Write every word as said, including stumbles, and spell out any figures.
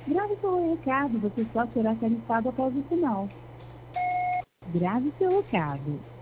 Grave seu recado, você só será tarifado após o sinal. Grave seu recado.